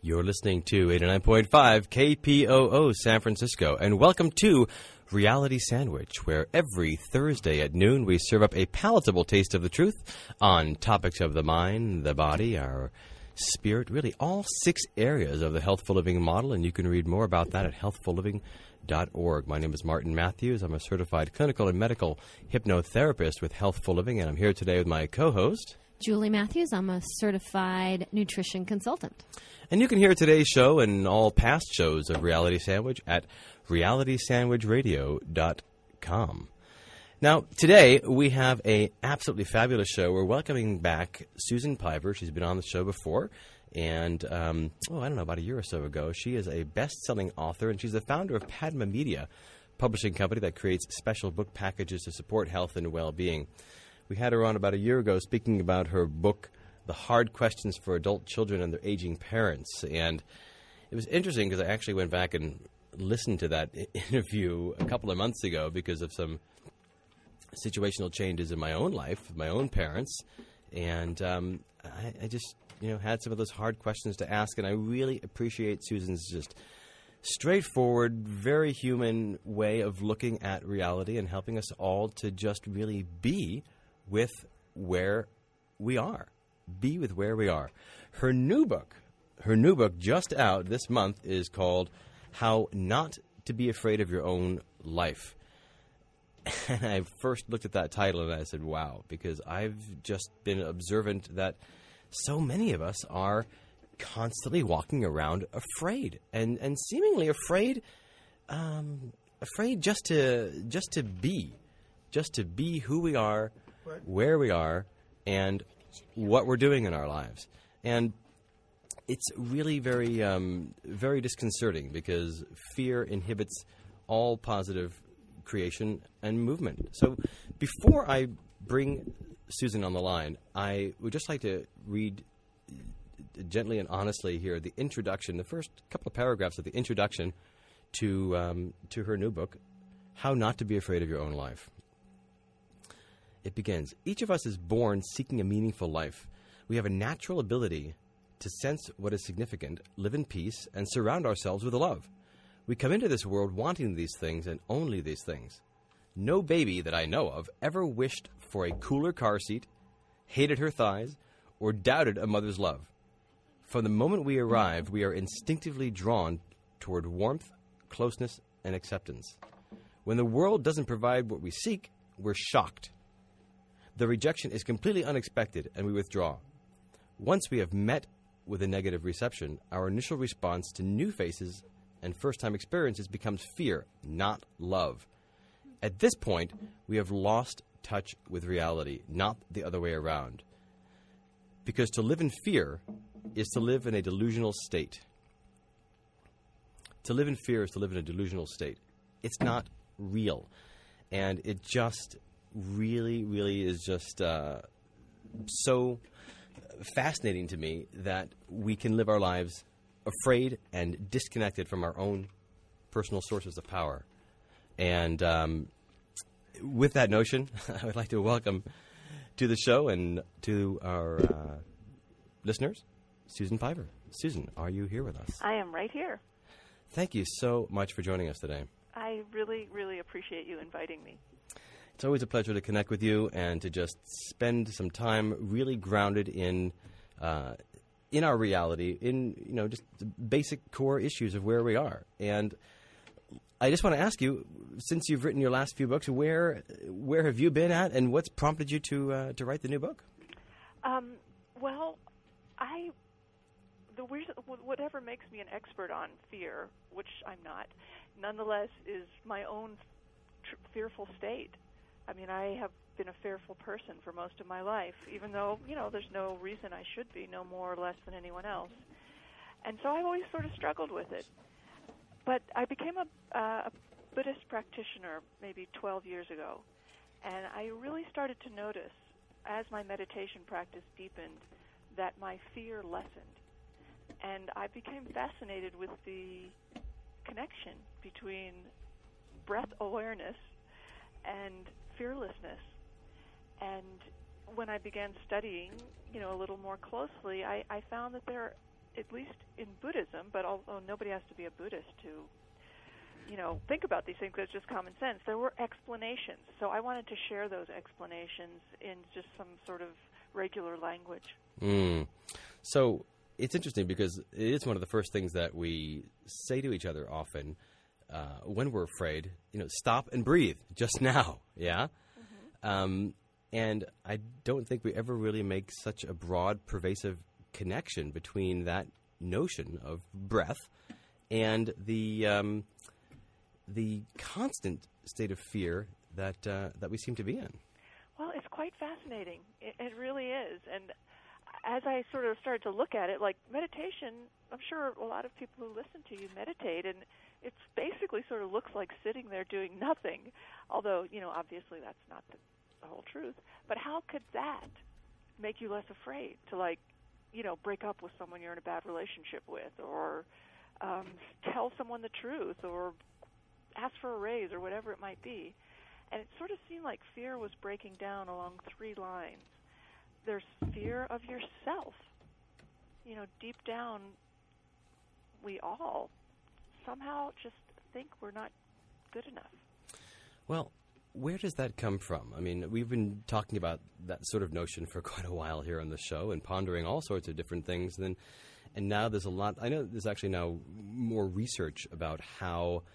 You're listening to 89.5 KPOO San Francisco, and welcome to Reality Sandwich, where every Thursday at noon we serve up a palatable taste of the truth on topics of the mind, the body, our spirit, really all 6 areas of the Healthful Living model, and you can read more about that at healthfulliving.org. My name is Martin Matthews. I'm a certified clinical and medical hypnotherapist with Healthful Living, and I'm here today with my co-host, Julie Matthews. I'm a certified nutrition consultant. And you can hear today's show and all past shows of Reality Sandwich at realitysandwichradio.com. Now, today we have an absolutely fabulous show. We're welcoming back Susan Piver. She's been on the show before. And, I don't know, about a year or so ago, she is a best-selling author, and she's the founder of Padma Media, publishing company that creates special book packages to support health and well-being. We had her on about a year ago speaking about her book, The Hard Questions for Adult Children and Their Aging Parents. And it was interesting because I actually went back and listened to that interview a couple of months ago because of some situational changes in my own life, with my own parents. And I just, had some of those hard questions to ask. And I really appreciate Susan's just straightforward, very human way of looking at reality and helping us all to just really be with where we are. Be with where we are. Her new book just out this month is called How Not to Be Afraid of Your Own Life. And I first looked at that title and I said, wow, because I've just been observant that so many of us are constantly walking around afraid and seemingly afraid just to be who we are, where we are, and what we're doing in our lives. And it's really very, very disconcerting because fear inhibits all positive creation and movement. So before I bring Susan on the line, I would just like to read gently and honestly here the introduction, the first couple of paragraphs of the introduction to her new book, How Not to Be Afraid of Your Own Life. It begins, each of us is born seeking a meaningful life. We have a natural ability to sense what is significant, live in peace, and surround ourselves with love. We come into this world wanting these things and only these things. No baby that I know of ever wished for a cooler car seat, hated her thighs, or doubted a mother's love. From the moment we arrive, we are instinctively drawn toward warmth, closeness, and acceptance. When the world doesn't provide what we seek, we're shocked. The rejection is completely unexpected, and we withdraw. Once we have met with a negative reception, our initial response to new faces and first-time experiences becomes fear, not love. At this point, we have lost touch with reality, not the other way around. Because to live in fear is to live in a delusional state. To live in fear is to live in a delusional state. It's not real. And it just really, really is just so fascinating to me that we can live our lives afraid and disconnected from our own personal sources of power. And with that notion, I would like to welcome to the show and to our listeners, Susan Piver. Susan, are you here with us? I am right here. Thank you so much for joining us today. I really, really appreciate you inviting me. It's always a pleasure to connect with you and to just spend some time really grounded in our reality, in just the basic core issues of where we are. And I just want to ask you, since you've written your last few books, where have you been at, and what's prompted you to write the new book? Whatever makes me an expert on fear, which I'm not, nonetheless is my own fearful state. I mean, I have been a fearful person for most of my life, even though, there's no reason I should be, no more or less than anyone else. And so I've always sort of struggled with it. But I became a Buddhist practitioner maybe 12 years ago, and I really started to notice, as my meditation practice deepened, that my fear lessened. And I became fascinated with the connection between breath awareness and fearlessness. And when I began studying, a little more closely, I found that there at least in Buddhism, but although nobody has to be a Buddhist to, think about these things, it's just common sense. There were explanations. So I wanted to share those explanations in just some sort of regular language. So it's interesting because it is one of the first things that we say to each other often when we're afraid, stop and breathe just now. Yeah. And I don't think we ever really make such a broad, pervasive connection between that notion of breath and the constant state of fear that we seem to be in. Well, it's quite fascinating. It really is. And as I sort of started to look at it, like meditation, I'm sure a lot of people who listen to you meditate, and it basically sort of looks like sitting there doing nothing, although, obviously that's not the whole truth. But how could that make you less afraid to, break up with someone you're in a bad relationship with, or tell someone the truth, or ask for a raise, or whatever it might be? And it sort of seemed like fear was breaking down along three lines. There's fear of yourself. Deep down, we all somehow just think we're not good enough. Well, where does that come from? I mean, we've been talking about that sort of notion for quite a while here on the show and pondering all sorts of different things. And now there's a lot. I know there's actually now more research about how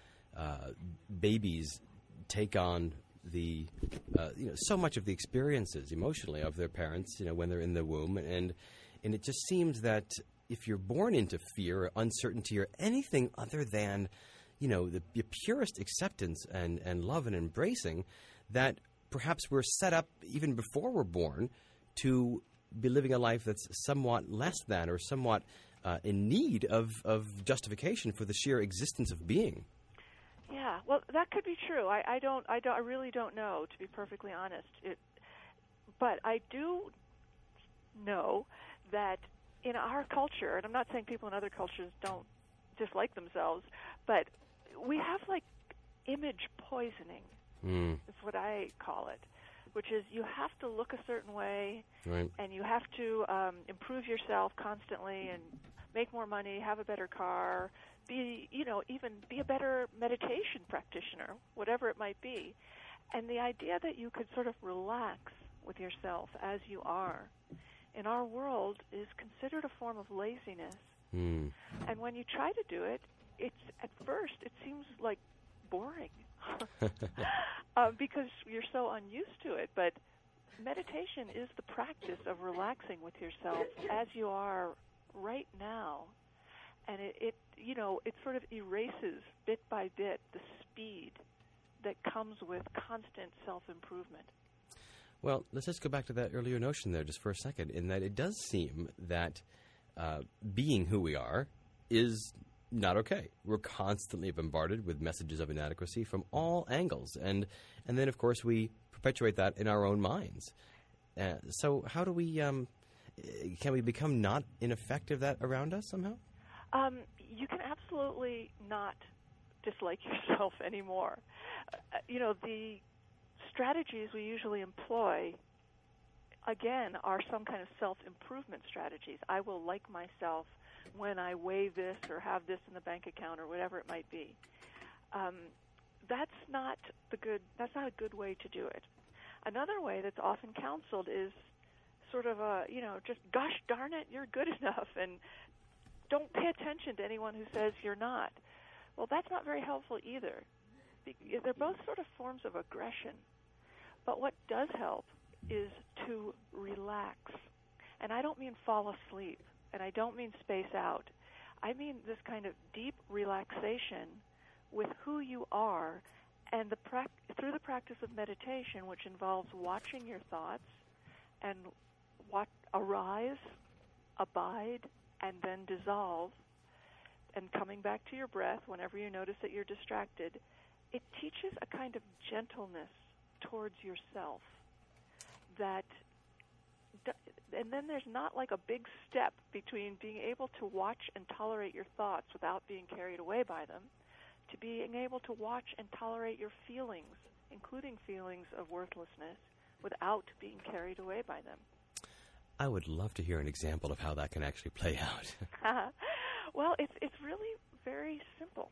babies take on the so much of the experiences emotionally of their parents, when they're in the womb, and it just seems that if you're born into fear or uncertainty or anything other than the purest acceptance and love and embracing, that perhaps we're set up even before we're born to be living a life that's somewhat less than or somewhat in need of justification for the sheer existence of being. Yeah, well, that could be true. I really don't know, to be perfectly honest. But I do know that in our culture, and I'm not saying people in other cultures don't dislike themselves, but we have image poisoning. Is what I call it, which is you have to look a certain way, right, and you have to improve yourself constantly and make more money, have a better car, even be a better meditation practitioner, whatever it might be. And the idea that you could sort of relax with yourself as you are in our world is considered a form of laziness. And when you try to do it, at first it seems like boring because you're so unused to it. But meditation is the practice of relaxing with yourself as you are right now. And it sort of erases bit by bit the speed that comes with constant self-improvement. Well, let's just go back to that earlier notion there just for a second, in that it does seem that being who we are is not okay. We're constantly bombarded with messages of inadequacy from all angles. And then, of course, we perpetuate that in our own minds. So how do we can we become not ineffective that around us somehow? You can absolutely not dislike yourself anymore. The strategies we usually employ, again, are some kind of self-improvement strategies. I will like myself when I weigh this or have this in the bank account or whatever it might be. That's not a good way to do it. Another way that's often counseled is sort of just gosh darn it, you're good enough, and don't pay attention to anyone who says you're not. Well, that's not very helpful either. They're both sort of forms of aggression. But what does help is to relax. And I don't mean fall asleep, and I don't mean space out. I mean this kind of deep relaxation with who you are, and through the practice of meditation, which involves watching your thoughts and what arise, abide, and then dissolve, and coming back to your breath whenever you notice that you're distracted, it teaches a kind of gentleness towards yourself and then there's not like a big step between being able to watch and tolerate your thoughts without being carried away by them, to being able to watch and tolerate your feelings, including feelings of worthlessness, without being carried away by them. I would love to hear an example of how that can actually play out. Well, it's really very simple,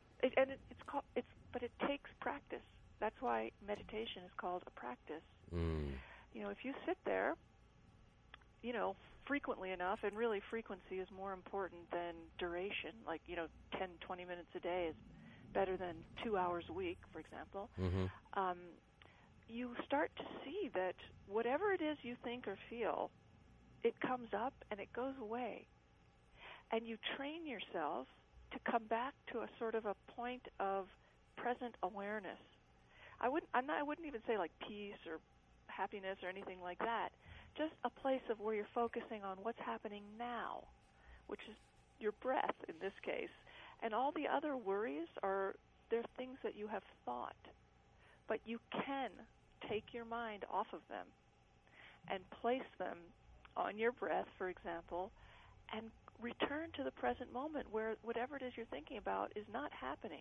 but it takes practice. That's why meditation is called a practice. You know, if you sit there, you know, frequently enough, and really frequency is more important than duration, like, you know, 10, 20 minutes a day is better than 2 hours a week, for example, you start to see that whatever it is you think or feel, it comes up and it goes away. And you train yourself to come back to a sort of a point of present awareness. I wouldn't even say like peace or happiness or anything like that. Just a place of where you're focusing on what's happening now, which is your breath in this case. And all the other worries they're things that you have thought. But you can take your mind off of them and place them on your breath, for example, and return to the present moment where whatever it is you're thinking about is not happening.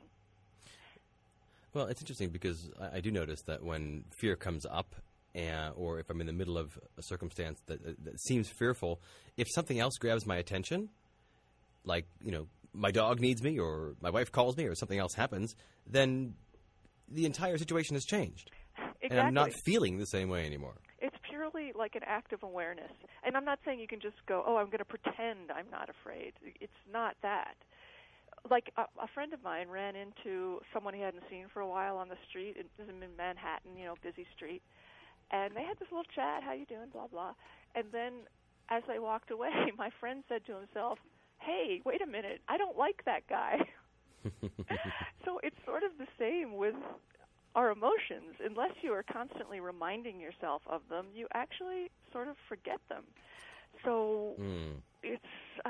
Well, it's interesting because I do notice that when fear comes up, or if I'm in the middle of a circumstance that seems fearful, if something else grabs my attention, like, you know, my dog needs me or my wife calls me or something else happens, then the entire situation has changed. Exactly. And I'm not feeling the same way anymore. It's purely like an act of awareness. And I'm not saying you can just go, oh, I'm going to pretend I'm not afraid. It's not that. Like a friend of mine ran into someone he hadn't seen for a while on the street. It was in Manhattan, you know, busy street. And they had this little chat, how you doing, blah, blah. And then as they walked away, my friend said to himself, hey, wait a minute, I don't like that guy. So it's sort of the same with our emotions. Unless you are constantly reminding yourself of them, you actually sort of forget them. So it's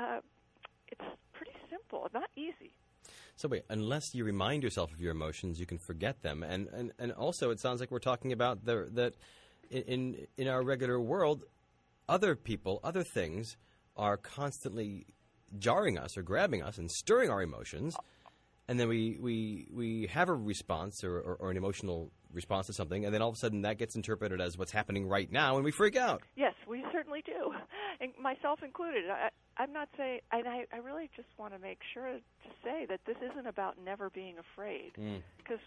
pretty simple, not easy. So wait, unless you remind yourself of your emotions, you can forget them. And also it sounds like we're talking about that in our regular world, other people, other things are constantly jarring us or grabbing us and stirring our emotions. And then we have a response or an emotional response to something, and then all of a sudden that gets interpreted as what's happening right now, and we freak out. Yes, we certainly do, and myself included. I'm not saying, and I really just want to make sure to say that this isn't about never being afraid, because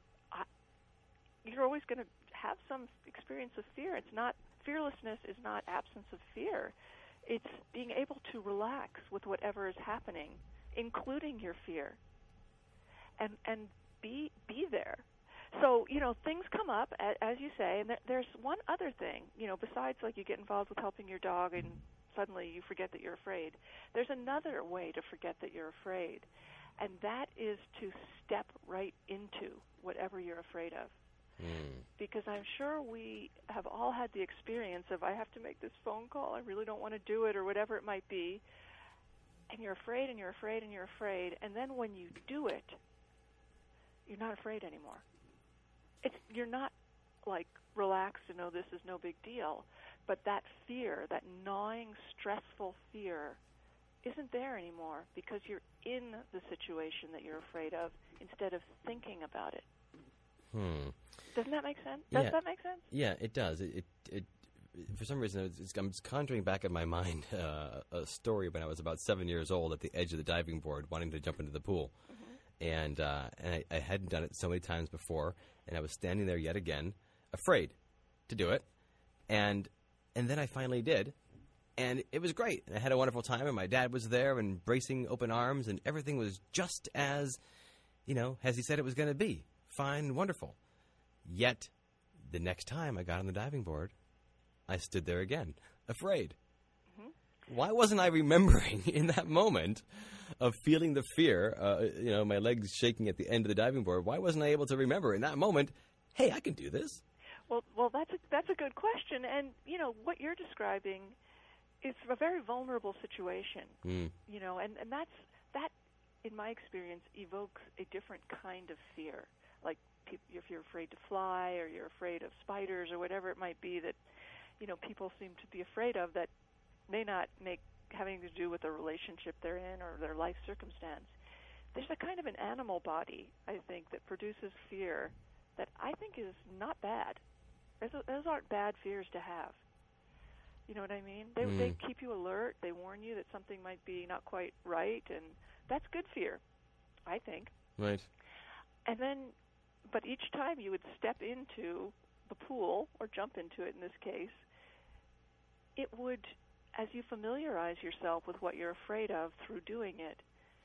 you're always going to have some experience of fear. It's not, fearlessness is not absence of fear. It's being able to relax with whatever is happening, including your fear. And be there. So, you know, things come up, as you say, and there's one other thing, you know, besides like you get involved with helping your dog and suddenly you forget that you're afraid. There's another way to forget that you're afraid, and that is to step right into whatever you're afraid of. Because I'm sure we have all had the experience of, I have to make this phone call, I really don't want to do it, or whatever it might be, and you're afraid and you're afraid and you're afraid, and then when you do it, you're not afraid anymore. You're not like relaxed and know this is no big deal, but that fear, that gnawing, stressful fear, isn't there anymore because you're in the situation that you're afraid of instead of thinking about it. Doesn't that make sense? Does that make sense? Yeah, it does. It for some reason, I'm conjuring back in my mind a story when I was about 7 years old at the edge of the diving board, wanting to jump into the pool. And I hadn't done it so many times before, and I was standing there yet again, afraid to do it. And then I finally did, and it was great. And I had a wonderful time, and my dad was there, and bracing open arms, and everything was just as, you know, as he said it was going to be. Fine and wonderful. Yet, the next time I got on the diving board, I stood there again, afraid. Why wasn't I remembering in that moment of feeling the fear, you know, my legs shaking at the end of the diving board? Why wasn't I able to remember in that moment, hey, I can do this? Well, that's a good question. And, you know, what you're describing is a very vulnerable situation, you know, and that, in my experience, evokes a different kind of fear. Like if you're afraid to fly or you're afraid of spiders or whatever it might be that, you know, people seem to be afraid of that may not make having to do with the relationship they're in or their life circumstance. There's a kind of an animal body, I think, that produces fear that I think is not bad. Those aren't bad fears to have. You know what I mean? They keep you alert. They warn you that something might be not quite right, and that's good fear, I think. Right. And then, but each time you would step into the pool, or jump into it in this case, it would, as you familiarize yourself with what you're afraid of through doing it,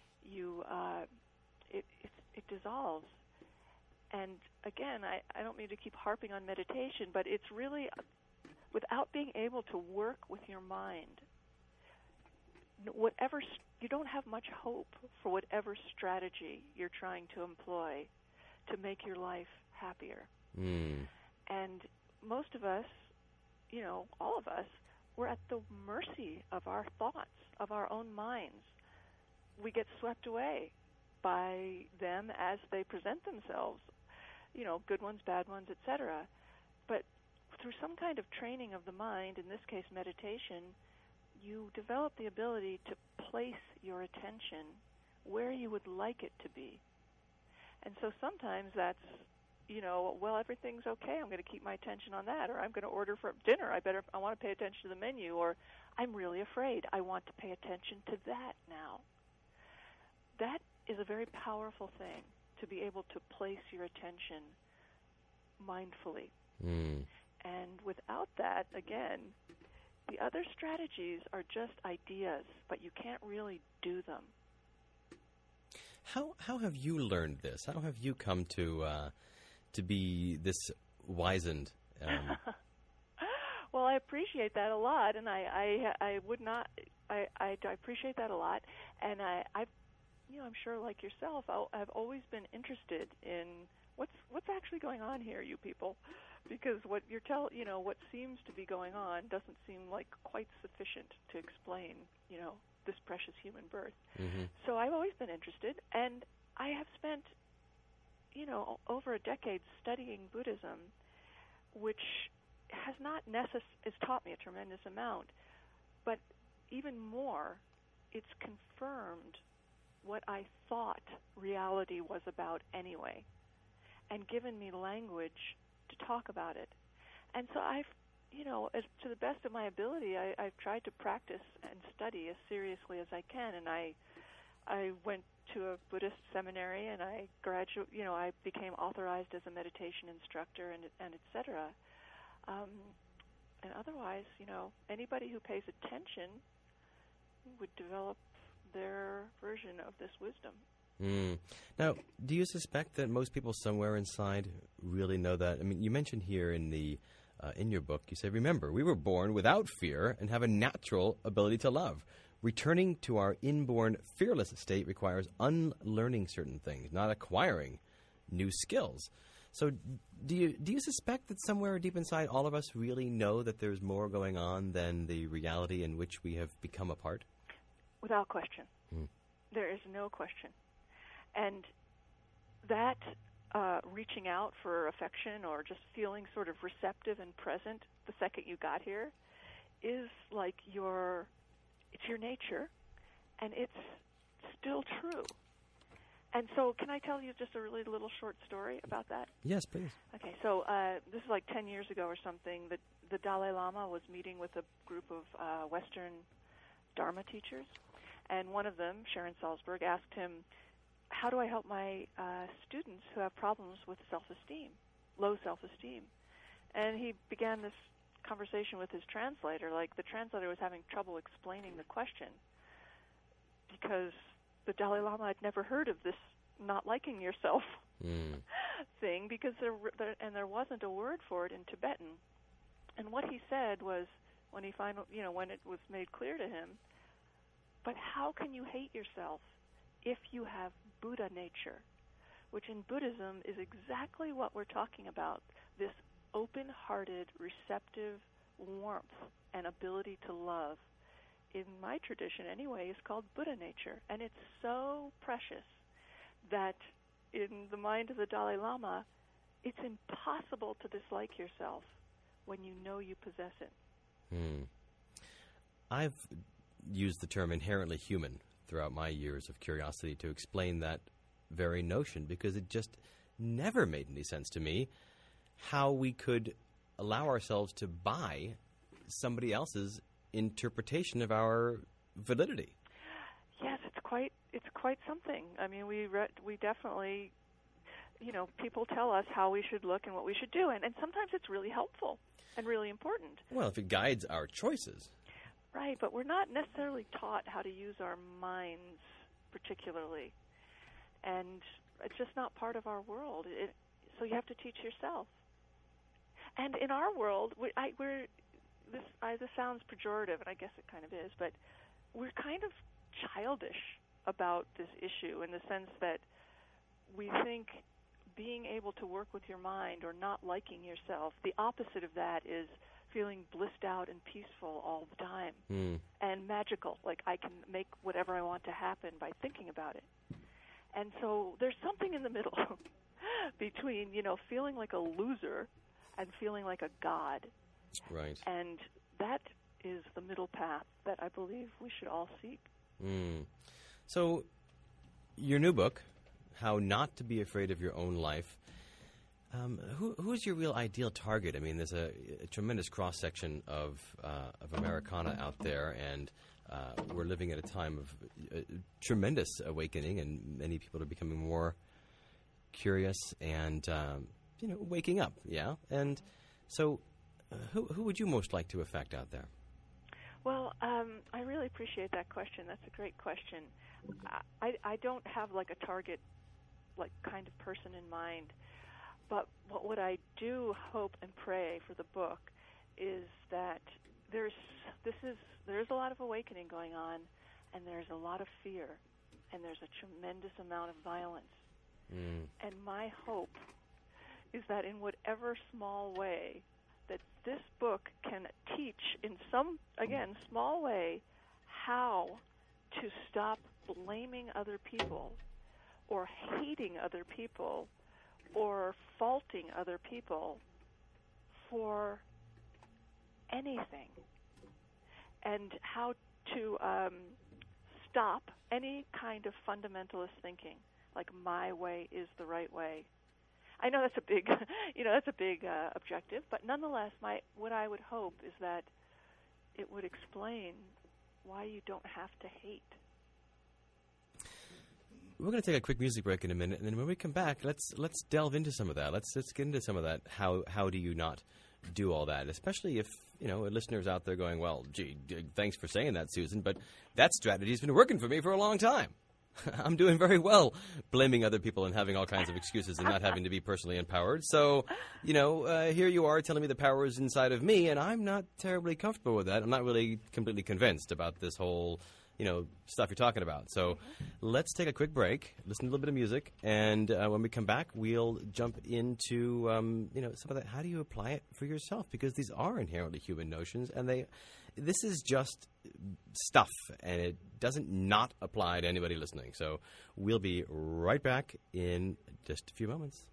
it dissolves. And again, I don't mean to keep harping on meditation, but it's really, without being able to work with your mind, you don't have much hope for whatever strategy you're trying to employ to make your life happier. And most of us, all of us, we're at the mercy of our thoughts, of our own minds. We get swept away by them as they present themselves, good ones, bad ones, etc. But through some kind of training of the mind, in this case meditation, you develop the ability to place your attention where you would like it to be. And so sometimes that's, well, everything's okay, I'm going to keep my attention on that, or I'm going to order for dinner, I want to pay attention to the menu, or I'm really afraid, I want to pay attention to that now. That is a very powerful thing, to be able to place your attention mindfully. And without that, again, the other strategies are just ideas, but you can't really do them. How have you learned this? How have you come to be this wizened? Well, I appreciate that a lot, and I would not. I appreciate that a lot, and I'm sure, like yourself, I've always been interested in what's actually going on here, you people, because what what seems to be going on doesn't seem like quite sufficient to explain, this precious human birth. So I've always been interested, and I have spent, over a decade studying Buddhism, which has taught me a tremendous amount, but even more, it's confirmed what I thought reality was about anyway, and given me language to talk about it. And so I've, to the best of my ability, I've tried to practice and study as seriously as I can. And I went to a Buddhist seminary, and I became authorized as a meditation instructor, and et cetera. And otherwise, anybody who pays attention would develop their version of this wisdom. Now, do you suspect that most people somewhere inside really know that? I mean, you mentioned here in your book, you say, remember, we were born without fear and have a natural ability to love. Returning to our inborn fearless state requires unlearning certain things, not acquiring new skills. So do you suspect that somewhere deep inside all of us really know that there's more going on than the reality in which we have become a part? Without question. There is no question. And that reaching out for affection or just feeling sort of receptive and present the second you got here is like it's your nature, and it's still true. And so can I tell you just a really little short story about that? Yes, please. Okay, so this is like 10 years ago or something. The Dalai Lama was meeting with a group of Western Dharma teachers, and one of them, Sharon Salzberg, asked him, how do I help my students who have problems with self-esteem, low self-esteem? And he began this conversation with his translator, like the translator was having trouble explaining the question because the Dalai Lama had never heard of this not liking yourself thing, because there wasn't a word for it in Tibetan. And what he said was, when he when it was made clear to him, but how can you hate yourself if you have Buddha nature, which in Buddhism is exactly what we're talking about, this open-hearted, receptive warmth and ability to love. In my tradition, anyway, is called Buddha nature, and it's so precious that in the mind of the Dalai Lama, it's impossible to dislike yourself when you know you possess it. I've used the term inherently human throughout my years of curiosity to explain that very notion, because it just never made any sense to me how we could allow ourselves to buy somebody else's interpretation of our validity. Yes, it's quite something. I mean, we definitely, people tell us how we should look and what we should do, and sometimes it's really helpful and really important. Well, if it guides our choices. Right, but we're not necessarily taught how to use our minds particularly, and it's just not part of our world. So you have to teach yourself. And in our world, this sounds pejorative, and I guess it kind of is, but we're kind of childish about this issue in the sense that we think being able to work with your mind or not liking yourself, the opposite of that is feeling blissed out and peaceful all the time and magical, like I can make whatever I want to happen by thinking about it. And so there's something in the middle between, feeling like a loser and feeling like a god. Right. And that is the middle path that I believe we should all seek. So your new book, How Not to Be Afraid of Your Own Life, who is your real ideal target? I mean, there's a tremendous cross-section of Americana out there, and we're living at a time of tremendous awakening, and many people are becoming more curious and, waking up, yeah? And so who would you most like to affect out there? Well, I really appreciate that question. That's a great question. I don't have like a target, like kind of person in mind. But what I do hope and pray for the book is that there's a lot of awakening going on, and there's a lot of fear, and there's a tremendous amount of violence. And my hope is that in whatever small way that this book can teach in some, again, small way, how to stop blaming other people or hating other people or faulting other people for anything, and how to stop any kind of fundamentalist thinking, like my way is the right way. I know that's a big, objective, but nonetheless, what I would hope is that it would explain why you don't have to hate. We're going to take a quick music break in a minute, and then when we come back, let's delve into some of that. Let's get into some of that. How do you not do all that? Especially if listeners out there going, well, gee, thanks for saying that, Susan, but that strategy's been working for me for a long time. I'm doing very well blaming other people and having all kinds of excuses and not having to be personally empowered. So, here you are telling me the power is inside of me, and I'm not terribly comfortable with that. I'm not really completely convinced about this whole stuff you're talking about. So let's take a quick break, listen to a little bit of music, and when we come back, we'll jump into, some of that. How do you apply it for yourself? Because these are inherently human notions, and this is just stuff, and it doesn't not apply to anybody listening. So we'll be right back in just a few moments.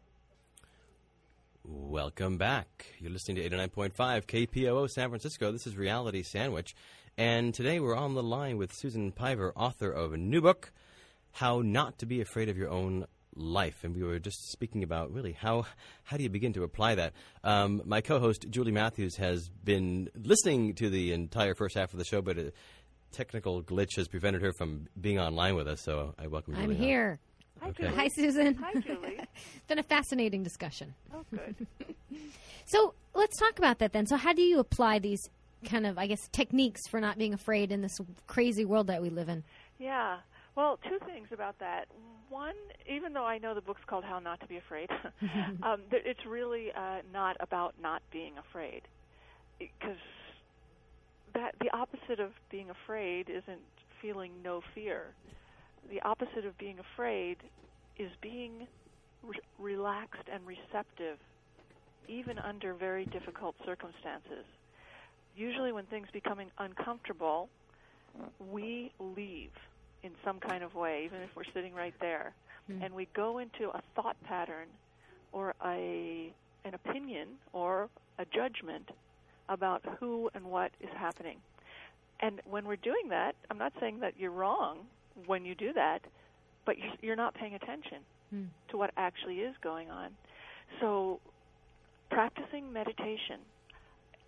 Welcome back. You're listening to 89.5 KPOO San Francisco. This is Reality Sandwich. And today we're on the line with Susan Piver, author of a new book, How Not to Be Afraid of Your Own Life. And we were just speaking about, really, how do you begin to apply that? My co-host, Julie Matthews, has been listening to the entire first half of the show, but a technical glitch has prevented her from being online with us, so I welcome Julie. I'm here. Hi, Okay. Julie. Hi, Susan. Hi, Julie. It's been a fascinating discussion. Oh, good. So let's talk about that then. So how do you apply these kind of, techniques for not being afraid in this crazy world that we live in? Yeah. Well, two things about that. One, even though I know the book's called How Not to Be Afraid, it's really not about not being afraid, because the opposite of being afraid isn't feeling no fear. The opposite of being afraid is being relaxed and receptive, even under very difficult circumstances. Usually when things become uncomfortable, we leave in some kind of way, even if we're sitting right there. And we go into a thought pattern or an opinion or a judgment about who and what is happening. And when we're doing that, I'm not saying that you're wrong when you do that, but you're not paying attention to what actually is going on. So practicing meditation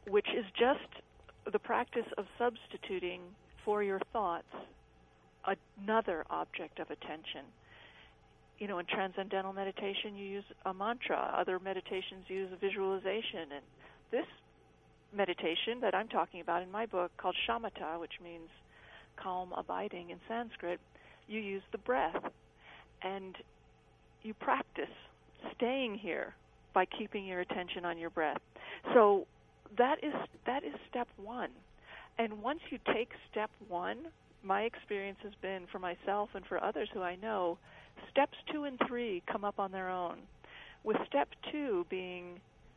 which is just the practice of substituting for your thoughts another object of attention. You know, in transcendental meditation, you use a mantra. Other meditations use a visualization. And this meditation that I'm talking about in my book, called shamatha, which means calm abiding in Sanskrit, you use the breath. And you practice staying here by keeping your attention on your breath. So that is step one. And once you take step one, my experience has been for myself and for others who I know, steps 2 and 3 come up on their own. With step 2 being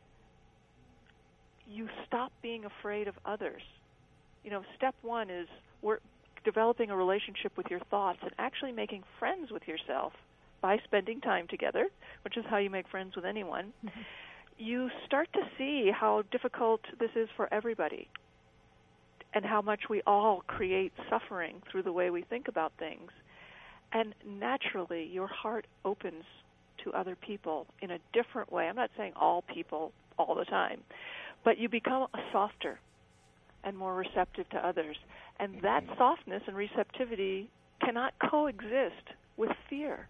you stop being afraid of others. You know, step 1 is developing a relationship with your thoughts and actually making friends with yourself by spending time together, which is how you make friends with anyone. Mm-hmm. You start to see how difficult this is for everybody and how much we all create suffering through the way we think about things. And naturally, your heart opens to other people in a different way. I'm not saying all people all the time, but you become softer and more receptive to others. And that softness and receptivity cannot coexist with fear.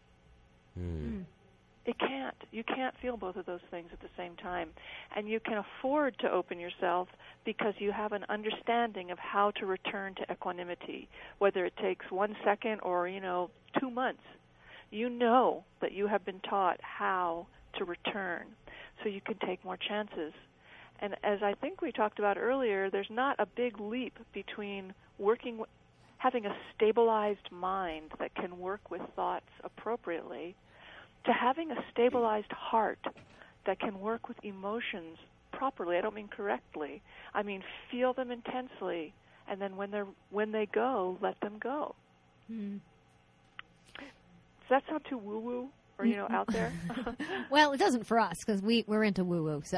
It can't. You can't feel both of those things at the same time. And you can afford to open yourself because you have an understanding of how to return to equanimity, whether it takes 1 second or, 2 months. You know that you have been taught how to return, so you can take more chances. And as I think we talked about earlier, there's not a big leap between having a stabilized mind that can work with thoughts appropriately to having a stabilized heart that can work with emotions properly. I don't mean correctly. I mean feel them intensely, and then when they go, let them go. Does that sound too woo-woo or out there? Well, it doesn't for us because we're into woo-woo. So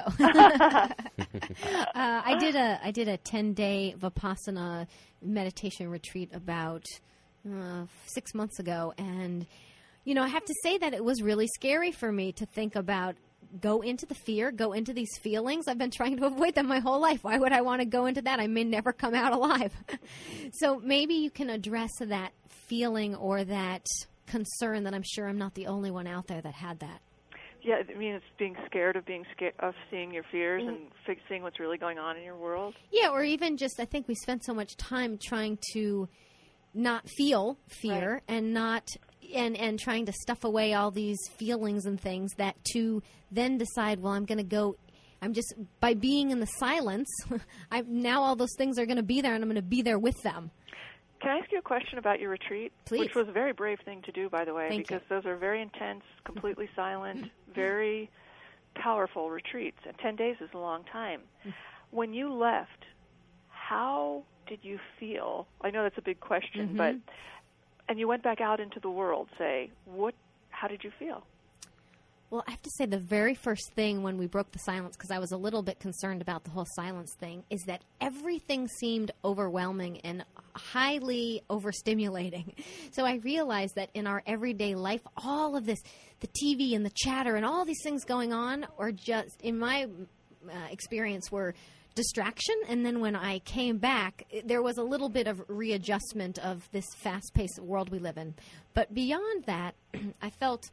I did a 10-day Vipassana meditation retreat about 6 months ago, and I have to say that it was really scary for me to think about go into the fear, go into these feelings. I've been trying to avoid them my whole life. Why would I want to go into that? I may never come out alive. So maybe you can address that feeling or that concern that I'm sure I'm not the only one out there that had that. Yeah, I mean, it's being scared of seeing your fears and seeing what's really going on in your world. Yeah, or even just, I think we spend so much time trying to not feel fear, right, and not... And trying to stuff away all these feelings and things that to then decide, well, I'm just, by being in the silence, now all those things are going to be there and I'm going to be there with them. Can I ask you a question about your retreat? Please. Which was a very brave thing to do, by the way, Thank because you. Those are very intense, completely silent, very powerful retreats. And 10 days is a long time. When you left, how did you feel? I know that's a big question, but... And you went back out into the world, how did you feel? Well, I have to say the very first thing when we broke the silence, because I was a little bit concerned about the whole silence thing, is that everything seemed overwhelming and highly overstimulating. So I realized that in our everyday life, all of this, the TV and the chatter and all these things going on, are just, in my experience, were distraction. And then when I came back, there was a little bit of readjustment of this fast-paced world we live in. But beyond that, I felt,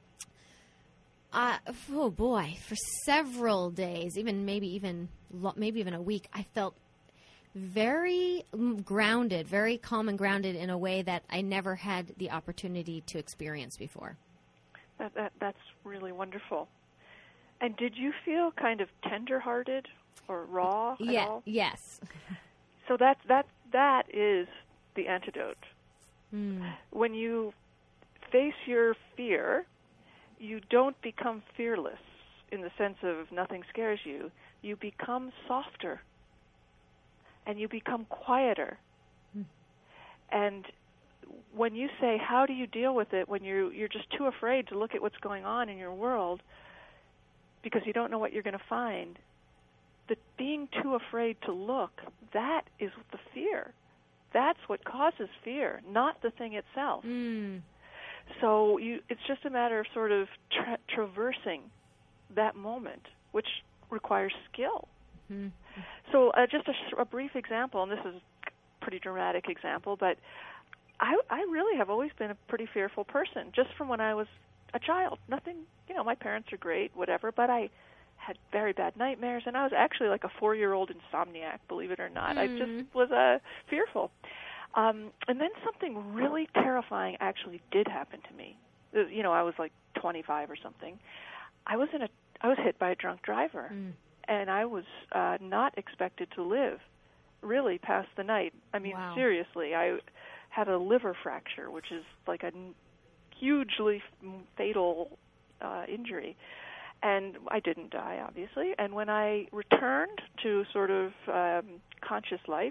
for several days, maybe even a week, I felt very grounded, very calm and grounded in a way that I never had the opportunity to experience before. That's really wonderful. And did you feel kind of tender-hearted or raw at all? Yes. So that is the antidote. When you face your fear, you don't become fearless in the sense of nothing scares you. You become softer, and you become quieter. And when you say, how do you deal with it when you're just too afraid to look at what's going on in your world because you don't know what you're going to find, that being too afraid to look, that is the fear. That's what causes fear, not the thing itself. So it's just a matter of sort of traversing that moment, which requires skill. So just a brief example, and this is a pretty dramatic example, but I really have always been a pretty fearful person, just from when I was a child. Nothing, my parents are great, whatever, but I had very bad nightmares, and I was actually like a 4-year-old insomniac, believe it or not. I just was fearful. And then something really terrifying actually did happen to me. I was like 25 or something. I was hit by a drunk driver, and I was not expected to live really past the night. I mean, Wow. Seriously, I had a liver fracture, which is like a hugely fatal injury. And I didn't die, obviously. And when I returned to sort of conscious life,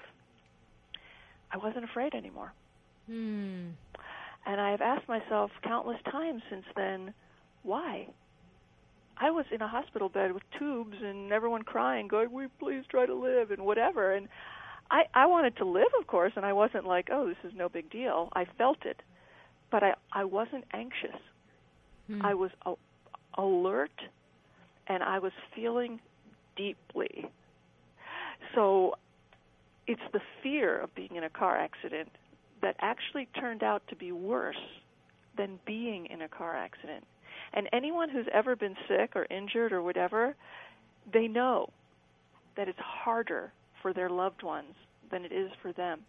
I wasn't afraid anymore. And I have asked myself countless times since then, why? I was in a hospital bed with tubes and everyone crying, going, "We please try to live," and whatever. And I wanted to live, of course, and I wasn't like, "Oh, this is no big deal." I felt it, but I wasn't anxious. I was alert, and I was feeling deeply. So it's the fear of being in a car accident that actually turned out to be worse than being in a car accident. And anyone who's ever been sick or injured or whatever, they know that it's harder for their loved ones than it is for them.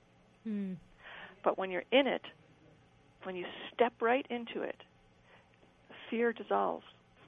But when you're in it, when you step right into it, fear dissolves.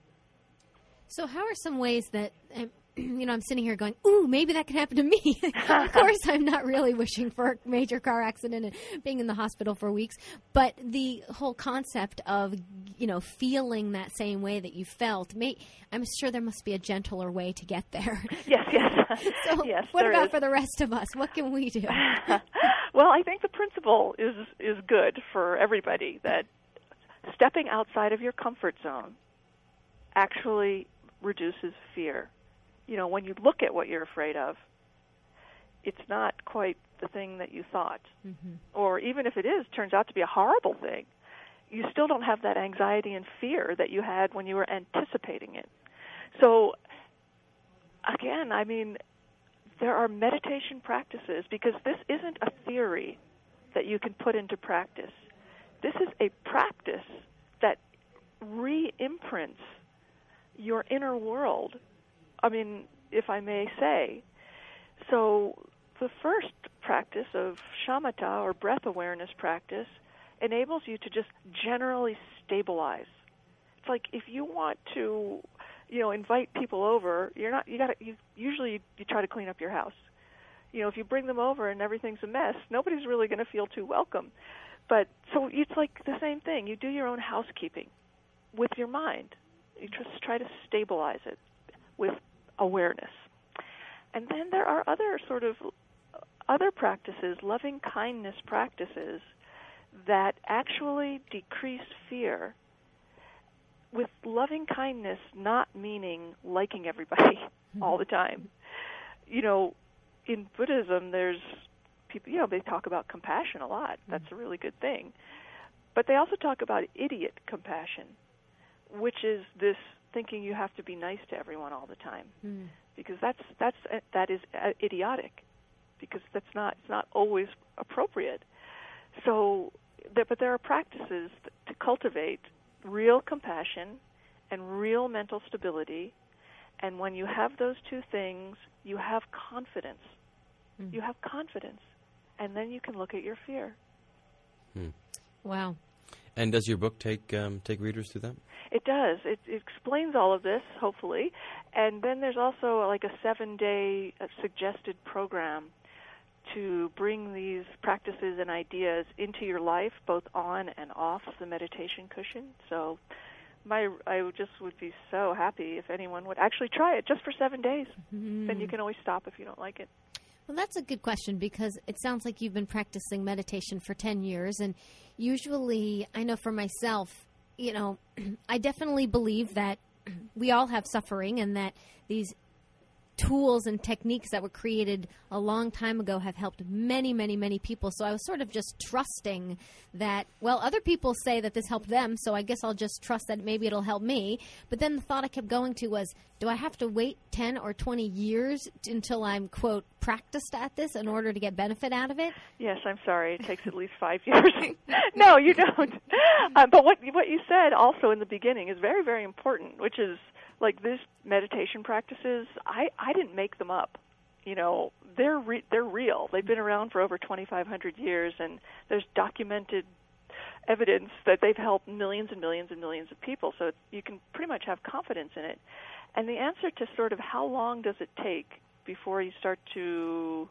So how are some ways that, I'm sitting here going, ooh, maybe that could happen to me. Of course, I'm not really wishing for a major car accident and being in the hospital for weeks. But the whole concept of, feeling that same way that you felt, I'm sure there must be a gentler way to get there. Yes. So yes, what there about is. for the rest of us? What can we do? Well, I think the principle is good for everybody, that stepping outside of your comfort zone actually reduces fear. When you look at what you're afraid of, it's not quite the thing that you thought. Or even if it is, turns out to be a horrible thing, you still don't have that anxiety and fear that you had when you were anticipating it. So, again, I mean, there are meditation practices, because this isn't a theory that you can put into practice. This is a practice that re-imprints your inner world, I mean, if I may say. So the first practice of shamatha, or breath awareness practice, enables you to just generally stabilize. It's like if you want to, invite people over, usually you try to clean up your house. If you bring them over and everything's a mess, nobody's really going to feel too welcome. But so it's like the same thing. You do your own housekeeping with your mind. You just try to stabilize it with awareness. And then there are other practices, loving kindness practices, that actually decrease fear. With loving kindness not meaning liking everybody all the time. In Buddhism, there's people, they talk about compassion a lot. That's a really good thing. But they also talk about idiot compassion, which is this thinking you have to be nice to everyone all the time, because that is idiotic, because it's not always appropriate. So, but there are practices to cultivate real compassion and real mental stability, and when you have those two things, you have confidence. You have confidence, and then you can look at your fear. Wow. And does your book take readers through that? It does. It explains all of this, hopefully. And then there's also like a 7-day suggested program to bring these practices and ideas into your life, both on and off the meditation cushion. So I would be so happy if anyone would actually try it just for 7 days. Then you can always stop if you don't like it. Well, that's a good question, because it sounds like you've been practicing meditation for 10 years. And usually, I know for myself, I definitely believe that we all have suffering, and that these tools and techniques that were created a long time ago have helped many, many, many people. So I was sort of just trusting that, well, other people say that this helped them, so I guess I'll just trust that maybe it'll help me. But then the thought I kept going to was, do I have to wait 10 or 20 years until I'm, quote, practiced at this in order to get benefit out of it? Yes, I'm sorry. It takes at least 5 years. No, you don't. But what you said also in the beginning is very, very important, which is, like, these meditation practices, I didn't make them up. You know, they're real. They've been around for over 2,500 years, and there's documented evidence that they've helped millions and millions and millions of people. So you can pretty much have confidence in it. And the answer to sort of how long does it take before you start to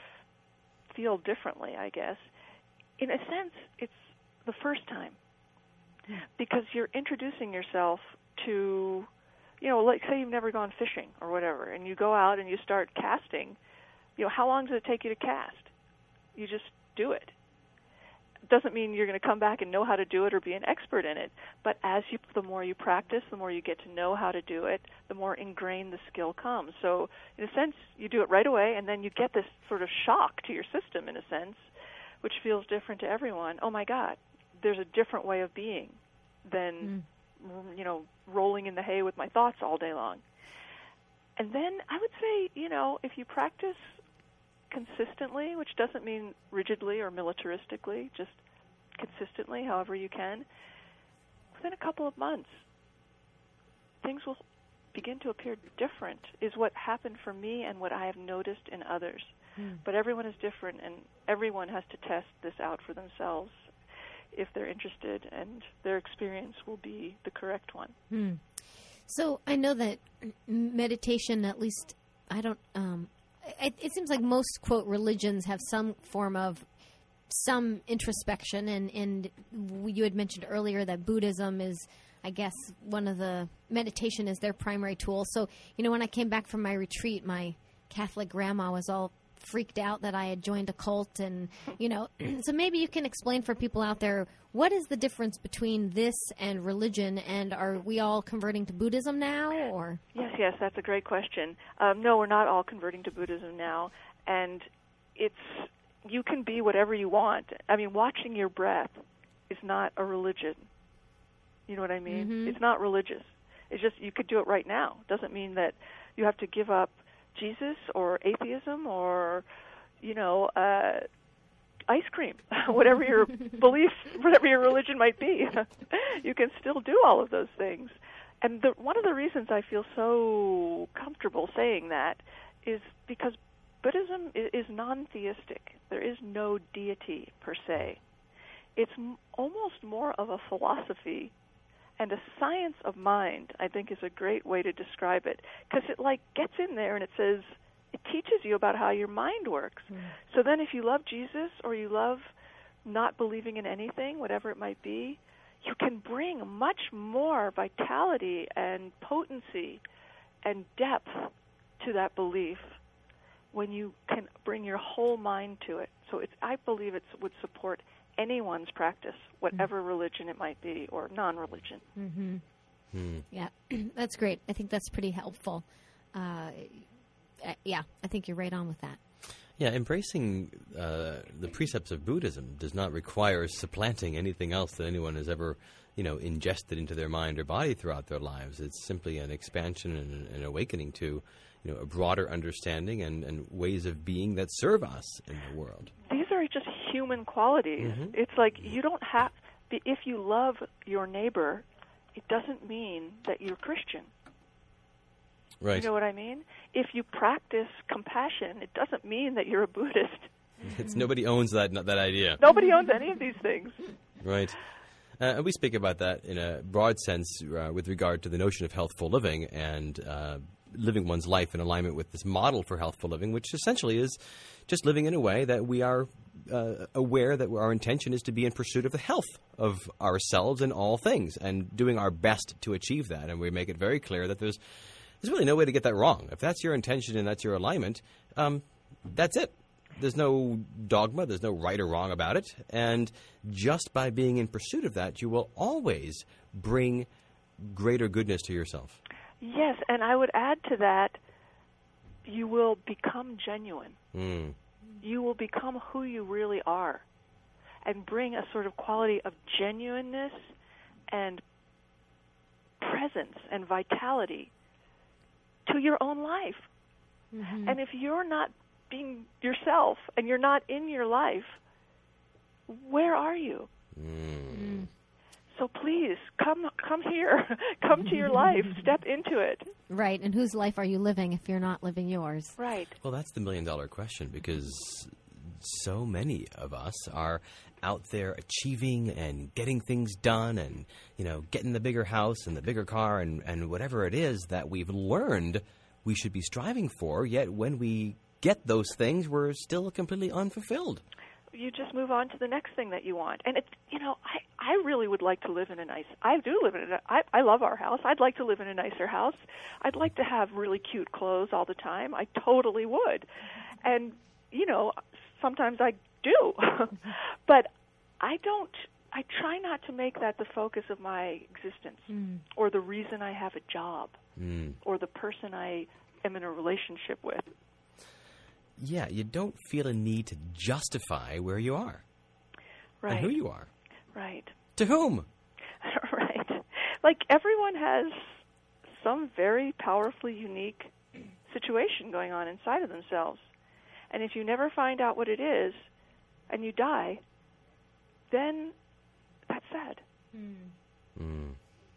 feel differently, I guess, in a sense, it's the first time. Because you're introducing yourself to, you know, like say you've never gone fishing or whatever, and you go out and you start casting. You know, how long does it take you to cast? You just do it. Doesn't mean you're going to come back and know how to do it or be an expert in it, but the more you practice, the more you get to know how to do it, the more ingrained the skill comes. So in a sense, you do it right away, and then you get this sort of shock to your system, in a sense, which feels different to everyone. Oh my God, there's a different way of being than you know, rolling in the hay with my thoughts all day long. And then I would say, you know, if you practice consistently, which doesn't mean rigidly or militaristically, just consistently, however you can, within a couple of months, things will begin to appear different, is what happened for me and what I have noticed in others. But everyone is different, and everyone has to test this out for themselves if they're interested, and their experience will be the correct one. So I know that meditation, at least, I don't, it seems like most, quote, religions have some form of some introspection, and you had mentioned earlier that Buddhism is, I guess, one of the, meditation is their primary tool. So, you know, when I came back from my retreat, my Catholic grandma was all freaked out that I had joined a cult, and, you know, so maybe you can explain for people out there, what is the difference between this and religion, and are we all converting to Buddhism now, or? Yes, that's a great question. No, we're not all converting to Buddhism now, and you can be whatever you want. I mean, watching your breath is not a religion. You know what I mean? It's not religious. It's just you could do it right now. Doesn't mean that you have to give up Jesus or atheism or, you know, ice cream, whatever your belief, whatever your religion might be. You can still do all of those things. And one of the reasons I feel so comfortable saying that is because Buddhism is non-theistic. There is no deity per se. It's almost more of a philosophy and a science of mind, I think, is a great way to describe it, because it like gets in there and it says, it teaches you about how your mind works. So then if you love Jesus or you love not believing in anything, whatever it might be, you can bring much more vitality and potency and depth to that belief when you can bring your whole mind to it. So I believe it would support anyone's practice, whatever religion it might be, or non-religion. Yeah, that's great. I think that's pretty helpful. Yeah, I think you're right on with that. Yeah, embracing the precepts of Buddhism does not require supplanting anything else that anyone has ever, you know, ingested into their mind or body throughout their lives. It's simply an expansion and an awakening to, you know, a broader understanding and ways of being that serve us in the world. These are just human qualities. It's like you don't have, if you love your neighbor, it doesn't mean that you're Christian. Right. You know what I mean? If you practice compassion, it doesn't mean that you're a Buddhist. Nobody owns that idea. Nobody owns any of these things. Right. And we speak about that in a broad sense with regard to the notion of healthful living and living one's life in alignment with this model for healthful living, which essentially is just living in a way that we are aware that our intention is to be in pursuit of the health of ourselves and all things, and doing our best to achieve that. And we make it very clear that there's really no way to get that wrong. If that's your intention and that's your alignment, that's it. There's no dogma. There's no right or wrong about it. And just by being in pursuit of that, you will always bring greater goodness to yourself. Yes, and I would add to that, you will become genuine. Mm. You will become who you really are and bring a sort of quality of genuineness and presence and vitality to your own life. Mm-hmm. And if you're not being yourself and you're not in your life, where are you? Mm. So please, come here. Come to your life. Step into it. Right, and whose life are you living if you're not living yours? Right. Well, that's the million-dollar question, because so many of us are out there achieving and getting things done and, getting the bigger house and the bigger car and whatever it is that we've learned we should be striving for, yet when we get those things, we're still completely unfulfilled. You just move on to the next thing that you want. And, I really would like to live in I love our house. I'd like to live in a nicer house. I'd like to have really cute clothes all the time. I totally would. And, sometimes I do. But I try not to make that the focus of my existence or the reason I have a job or the person I am in a relationship with. Yeah, you don't feel a need to justify where you are. Right. And who you are. Right. To whom? Right. Like everyone has some very powerfully unique situation going on inside of themselves. And if you never find out what it is and you die, then that's sad. Mm.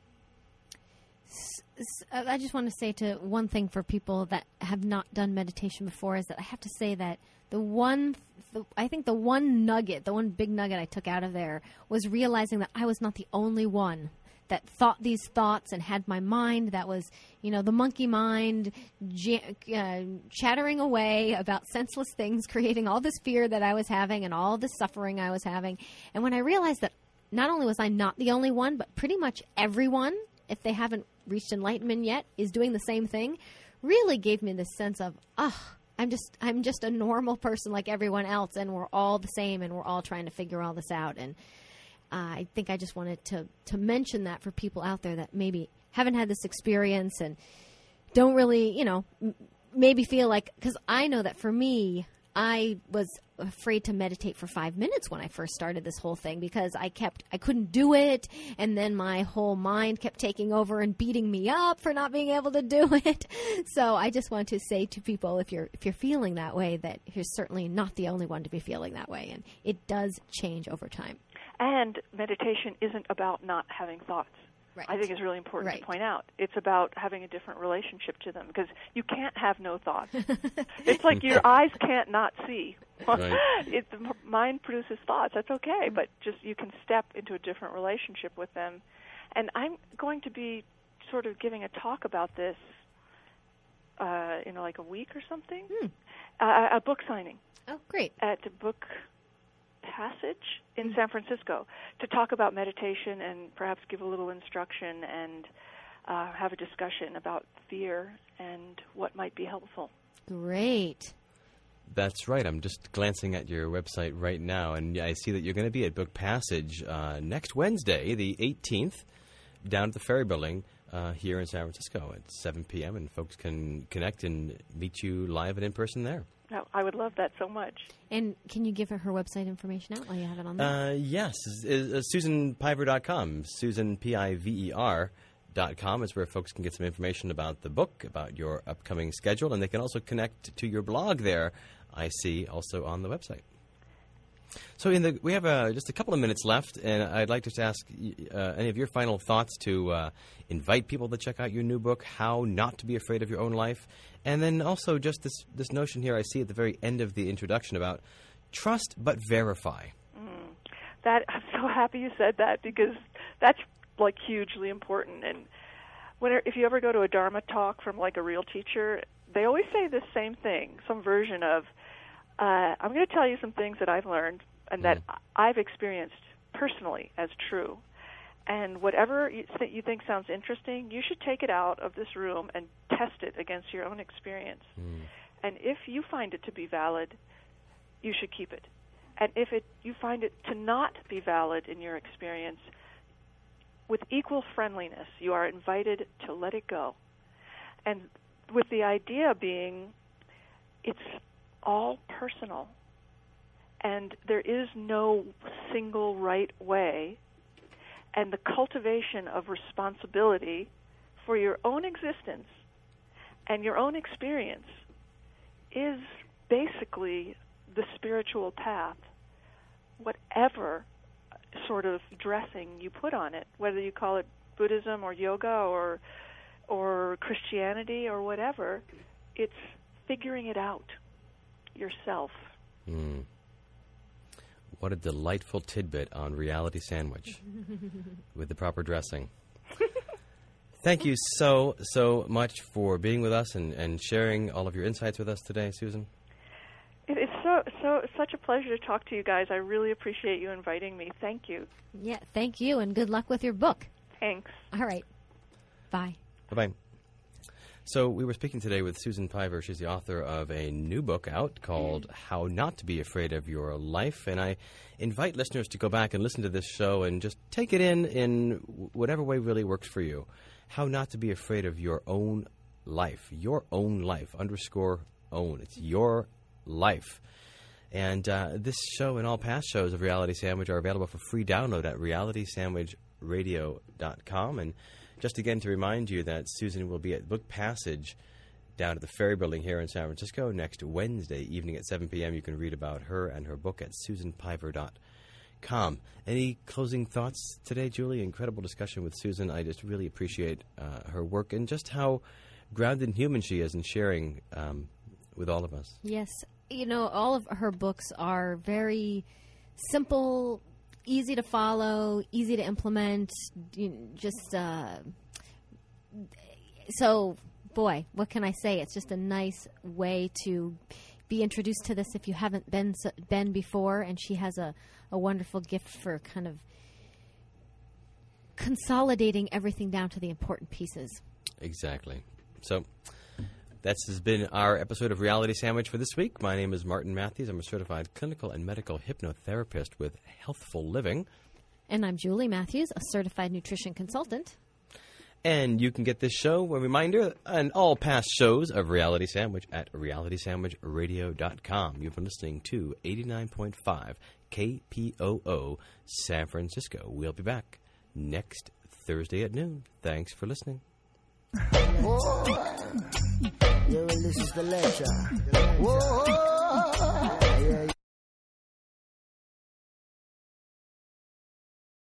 I just want to say to one thing for people that have not done meditation before is that I have to say that I think the one big nugget I took out of there was realizing that I was not the only one that thought these thoughts and had my mind that was, the monkey mind chattering away about senseless things, creating all this fear that I was having and all this suffering I was having. And when I realized that not only was I not the only one, but pretty much everyone, if they haven't reached enlightenment yet, is doing the same thing, really gave me this sense of, I'm just a normal person like everyone else, and we're all the same, and we're all trying to figure all this out. And I think I just wanted to mention that for people out there that maybe haven't had this experience and don't really, maybe feel like, because I know that for me, I was afraid to meditate for 5 minutes when I first started this whole thing because I couldn't do it, and then my whole mind kept taking over and beating me up for not being able to do it. So I just want to say to people, if you're feeling that way, that you're certainly not the only one to be feeling that way, and it does change over time. And meditation isn't about not having thoughts. Right. I think it's really important Right. to point out. It's about having a different relationship to them because you can't have no thoughts. It's like your eyes can't not see. Right. The mind produces thoughts. That's okay, but just you can step into a different relationship with them. And I'm going to be sort of giving a talk about this in like a week or something. A book signing. Oh, great. At the Book Passage in San Francisco to talk about meditation and perhaps give a little instruction and have a discussion about fear and what might be helpful. Great. That's right. I'm just glancing at your website right now, and I see that you're going to be at Book Passage next Wednesday, the 18th, down at the Ferry Building here in San Francisco at 7 p.m., and folks can connect and meet you live and in person there. No, I would love that so much. And can you give her website information out while you have it on there? Yes. SusanPiver.com. SusanPiver.com is where folks can get some information about the book, about your upcoming schedule, and they can also connect to your blog there, I see, also on the website. So we have just a couple of minutes left, and I'd like to ask any of your final thoughts to invite people to check out your new book, How Not to Be Afraid of Your Own Life, and then also just this notion here I see at the very end of the introduction about trust but verify. That I'm so happy you said that because that's like hugely important. And if you ever go to a Dharma talk from like a real teacher, they always say the same thing, some version of, I'm going to tell you some things that I've learned and that I've experienced personally as true. And whatever you think sounds interesting, you should take it out of this room and test it against your own experience. And if you find it to be valid, you should keep it. And if you find it to not be valid in your experience, with equal friendliness, you are invited to let it go. And with the idea being it's all personal. And there is no single right way. And the cultivation of responsibility for your own existence and your own experience is basically the spiritual path, whatever sort of dressing you put on it, whether you call it Buddhism or yoga or Christianity or whatever. It's figuring it out yourself. What a delightful tidbit on Reality Sandwich with the proper dressing. Thank you so much for being with us and sharing all of your insights with us today, Susan. It is such a pleasure to talk to you guys. I really appreciate you inviting me. Thank you. Yeah, thank you, and good luck with your book. Thanks. All right. Bye. Bye-bye. So we were speaking today with Susan Piver. She's the author of a new book out called How Not to Be Afraid of Your Life. And I invite listeners to go back and listen to this show and just take it in whatever way really works for you. How Not to Be Afraid of Your Own Life. Your own life. _own. It's your life. And this show and all past shows of Reality Sandwich are available for free download at realitysandwichradio.com. And just again to remind you that Susan will be at Book Passage down at the Ferry Building here in San Francisco next Wednesday evening at 7 p.m. You can read about her and her book at susanpiver.com. Any closing thoughts today, Julie? Incredible discussion with Susan. I just really appreciate her work and just how grounded and human she is in sharing with all of us. Yes. You know, all of her books are very simple, easy to follow, easy to implement, so, boy, what can I say? It's just a nice way to be introduced to this if you haven't been before, and she has a wonderful gift for kind of consolidating everything down to the important pieces. Exactly. So this has been our episode of Reality Sandwich for this week. My name is Martin Matthews. I'm a certified clinical and medical hypnotherapist with Healthful Living. And I'm Julie Matthews, a certified nutrition consultant. And you can get this show, a reminder, and all past shows of Reality Sandwich at realitysandwichradio.com. You've been listening to 89.5 KPOO San Francisco. We'll be back next Thursday at noon. Thanks for listening. Whoa. Yeah, well, this is the lecture. Whoa. Yeah.